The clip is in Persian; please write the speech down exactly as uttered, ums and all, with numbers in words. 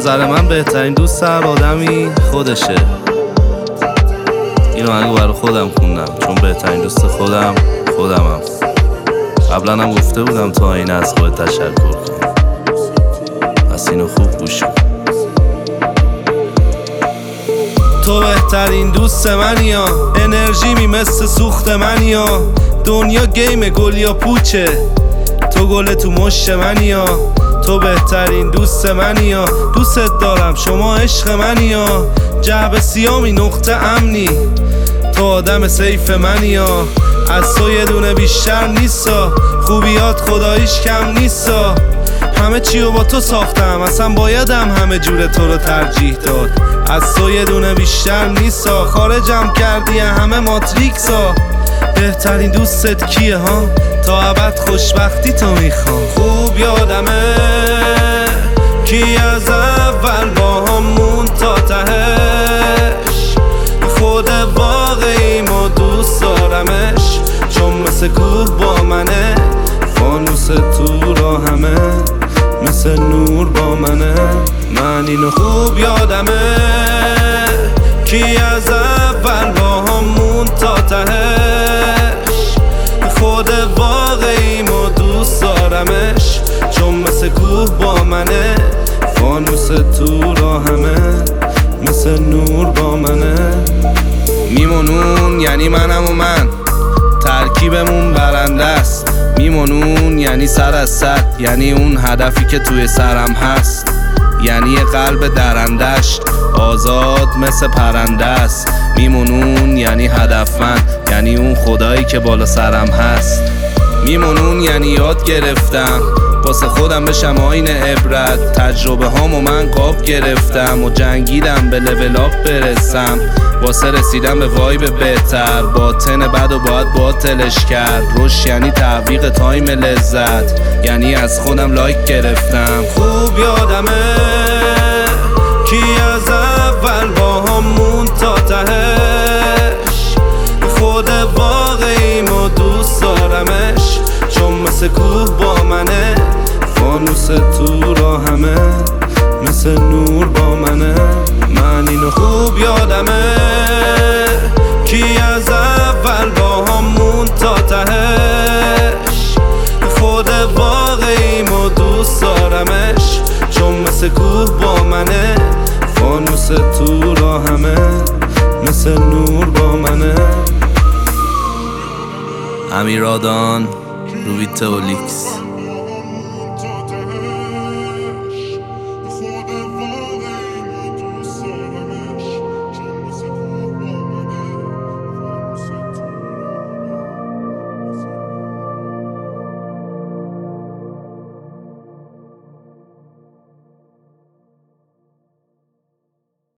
نظر من بهترین دوست هر آدمی خودشه. اینو آهنگو برای خودم خوندم چون بهترین دوست خودم خودمم. قبلا هم گفته بودم تا این از خودت تشکر کن، پس اینو خوب گوش کن. تو بهترین دوست منی یا انرژی می مثل سوخت منی یا دنیا گیم گل یا پوچه، تو گل تو مشت منی یا تو بهترین دوست منی یا دوست دارم شما عشق منی یا جعبه سیامی نقطه امنی، تو آدم سیف منی یا از تو یه دونه بیشتر نیستا، خوبیات خداییش کم نیستا، همه چیو با تو ساختم اصلا بایدم همه جور تو رو ترجیح داد، از تو یه دونه بیشتر نیستا، خارجم کردی همه ماتریکسا، بهترین دوستت کیه ها تا ابد خوشبختی تو میخوام. خوب یادمه کی از اول با همون تا تهش، خود واقعیم و دوست دارمش چون مثل کوه با منه، فانوس تو را همه مثل نور با منه. من اینو خوب یادمه کی از اول با همون تا تهش، خود واقعیم و دوست دارمش چون مثل کوه با منه، فانوس تو را همه مثل نور با منه. میمونون یعنی منم و من، ترکیبمون برنده است، میمونون یعنی سر از سر، یعنی اون هدفی که توی سرم هست، یعنی یه قلب درندش آزاد مثل پرنده است، میمونون یعنی هدفمند، یعنی اون خدایی که بالا سرم هست، میمونون یعنی یاد گرفتم واسه خودم بشم آینه عبرت، تجربه هامو من قاب گرفتم و جنگیدم به لول آپ برسم، واسه رسیدم به وایب بهتر، باطن بد و باید باطلش کرد، روش یعنی تعویق تایم لذت، یعنی از خودم لایک گرفتم. خوب یادمه کی از اول با همون تا تهش، خود واقعیم و دوست دارمش چون مثل کوه با منه، فانوس تو را همه مثل نور با منه. من اینو خوب یادمه کی از اول با همون تا تهش، خود واقعیم و دوست دارمش چون مثل کوه با منه، فانوس تو را همه مثل نور با منه. امیرادان رویتولیکس.